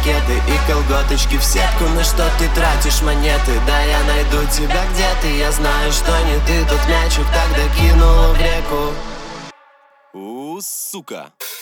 ракеты и колготочки в сетку. На что ты тратишь монеты? Да я найду тебя где ты. Я знаю, что не ты тот мячик тогда кинула в реку. Сука.